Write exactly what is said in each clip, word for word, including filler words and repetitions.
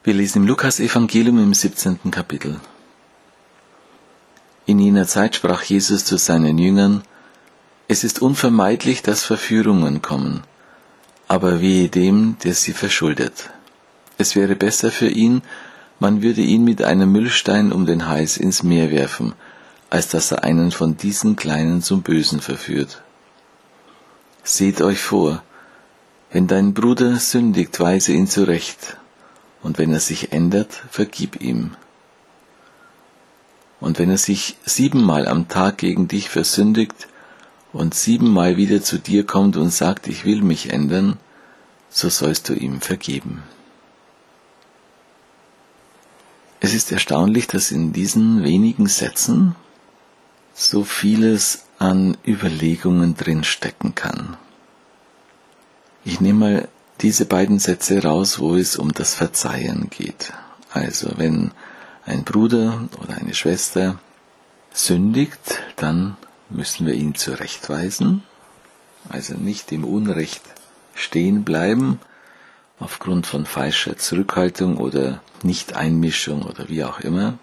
Wir lesen im Lukas-Evangelium im siebzehnten Kapitel. In jener Zeit sprach Jesus zu seinen Jüngern: Es ist unvermeidlich, dass Verführungen kommen, aber wehe dem, der sie verschuldet. Es wäre besser für ihn, man würde ihn mit einem Mühlstein um den Hals ins Meer werfen, als dass er einen von diesen Kleinen zum Bösen verführt. Seht euch vor, wenn dein Bruder sündigt, weise ihn zurecht, und wenn er sich ändert, vergib ihm. Und wenn er sich siebenmal am Tag gegen dich versündigt und siebenmal wieder zu dir kommt und sagt, ich will mich ändern, so sollst du ihm vergeben. Es ist erstaunlich, dass in diesen wenigen Sätzen so vieles an Überlegungen drinstecken kann. Ich nehme mal diese beiden Sätze raus, wo es um das Verzeihen geht. Also wenn ein Bruder oder eine Schwester sündigt, dann müssen wir ihn zurechtweisen, also nicht im Unrecht stehen bleiben, aufgrund von falscher Zurückhaltung oder Nicht-Einmischung oder wie auch immer.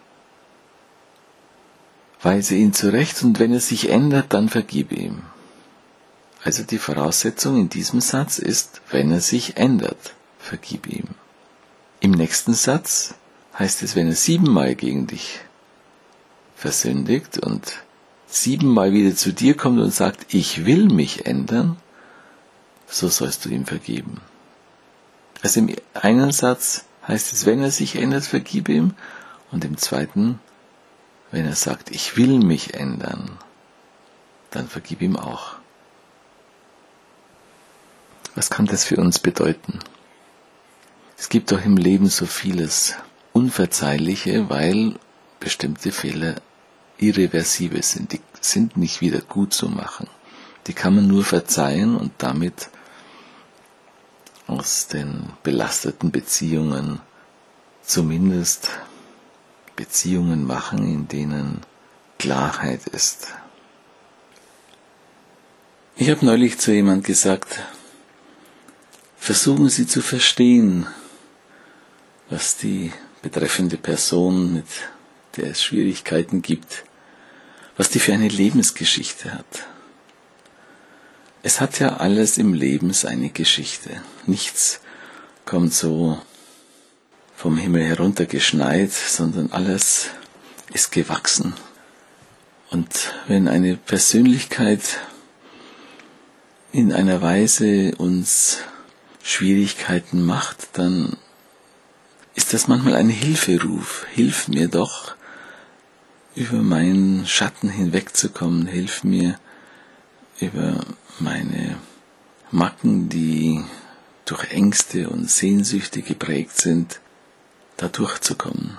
Weise ihn zurecht, und wenn er sich ändert, dann vergib ihm. Also die Voraussetzung in diesem Satz ist, wenn er sich ändert, vergib ihm. Im nächsten Satz heißt es, wenn er siebenmal gegen dich versündigt und siebenmal wieder zu dir kommt und sagt, ich will mich ändern, so sollst du ihm vergeben. Also im einen Satz heißt es, wenn er sich ändert, vergib ihm, und im zweiten, wenn er sagt, ich will mich ändern, dann vergib ihm auch. Was kann das für uns bedeuten? Es gibt doch im Leben so vieles Unverzeihliche, weil bestimmte Fehler irreversibel sind. Die sind nicht wieder gut zu machen. Die kann man nur verzeihen und damit aus den belasteten Beziehungen zumindest Beziehungen machen, in denen Klarheit ist. Ich habe neulich zu jemandem gesagt, versuchen Sie zu verstehen, was die betreffende Person, mit der es Schwierigkeiten gibt, was die für eine Lebensgeschichte hat. Es hat ja alles im Leben seine Geschichte. Nichts kommt so vom Himmel heruntergeschneit, sondern alles ist gewachsen. Und wenn eine Persönlichkeit in einer Weise uns Schwierigkeiten macht, dann ist das manchmal ein Hilferuf. Hilf mir doch, über meinen Schatten hinwegzukommen. Hilf mir, über meine Macken, die durch Ängste und Sehnsüchte geprägt sind, da durchzukommen.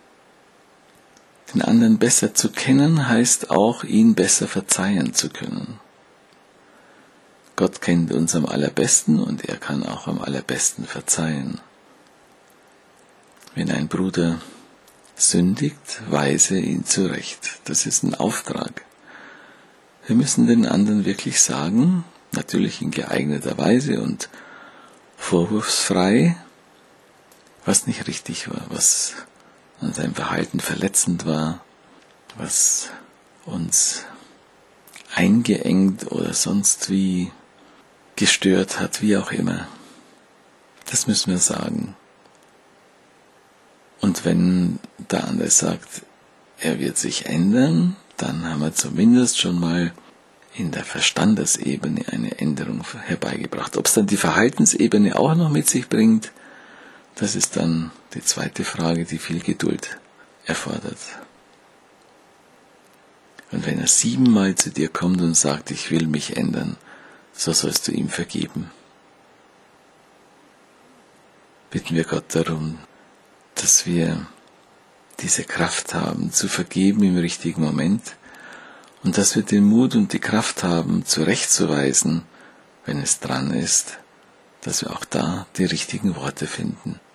Den anderen besser zu kennen, heißt auch, ihn besser verzeihen zu können. Gott kennt uns am allerbesten und er kann auch am allerbesten verzeihen. Wenn ein Bruder sündigt, weise ihn zurecht. Das ist ein Auftrag. Wir müssen den anderen wirklich sagen, natürlich in geeigneter Weise und vorwurfsfrei, was nicht richtig war, was an seinem Verhalten verletzend war, was uns eingeengt oder sonst wie gestört hat, wie auch immer. Das müssen wir sagen. Und wenn der andere sagt, er wird sich ändern, dann haben wir zumindest schon mal in der Verstandesebene eine Änderung herbeigebracht. Ob es dann die Verhaltensebene auch noch mit sich bringt, das ist dann die zweite Frage, die viel Geduld erfordert. Und wenn er siebenmal zu dir kommt und sagt, ich will mich ändern, so sollst du ihm vergeben. Bitten wir Gott darum, dass wir diese Kraft haben, zu vergeben im richtigen Moment und dass wir den Mut und die Kraft haben, zurechtzuweisen, wenn es dran ist, dass wir auch da die richtigen Worte finden.